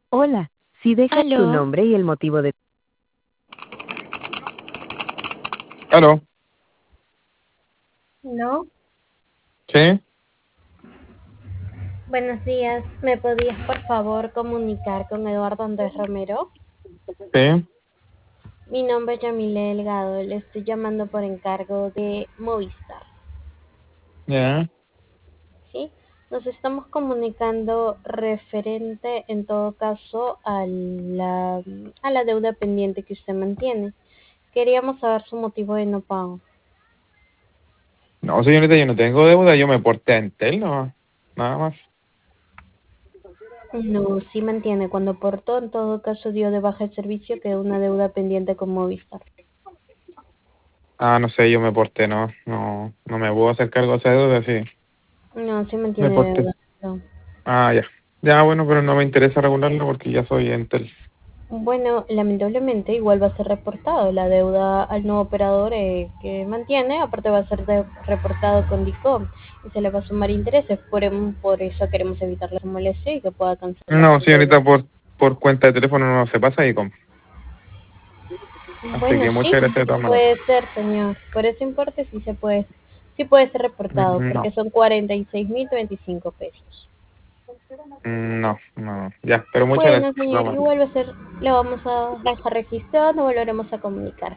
Hola, si dejas tu Aló, nombre y el motivo de... Aló, no, sí, buenos días. ¿Me podías por favor comunicar con Eduardo Andrés Romero? sí, Mi nombre es Yamile Delgado, le estoy llamando por encargo de Movistar, ya. ¿sí? Nos estamos comunicando referente en todo caso a la deuda pendiente que usted mantiene. Queríamos saber su motivo de no pago. No, señorita, yo no tengo deuda, yo me porté a Entel, no, nada más. No, sí mantiene. Cuando portó, en todo caso dio de baja el servicio que una deuda pendiente con Movistar. Ah, no sé, yo me porté, no me puedo hacer cargo de esa deuda, sí, No, sí me mantiene porté. deuda. No. Ah, ya. Ya, bueno, pero no me interesa regularlo porque ya soy Entel. Bueno, lamentablemente igual va a ser reportado la deuda al nuevo operador que mantiene, aparte va a ser reportado con DICOM y se le va a sumar intereses, por eso queremos evitar la molestia y que pueda cancelar No, su deuda. señorita, por cuenta de teléfono no se pasa y con. Así Bueno, que sí, muchas gracias de todas maneras. puede ser, señor. Por ese importe sí puede ser reportado, porque No, son 46.025 pesos. no, ya, pero muchas Bueno, gracias. señor, Vamos. igual va a ser, lo vamos a dejar registrado, nos volveremos a comunicar.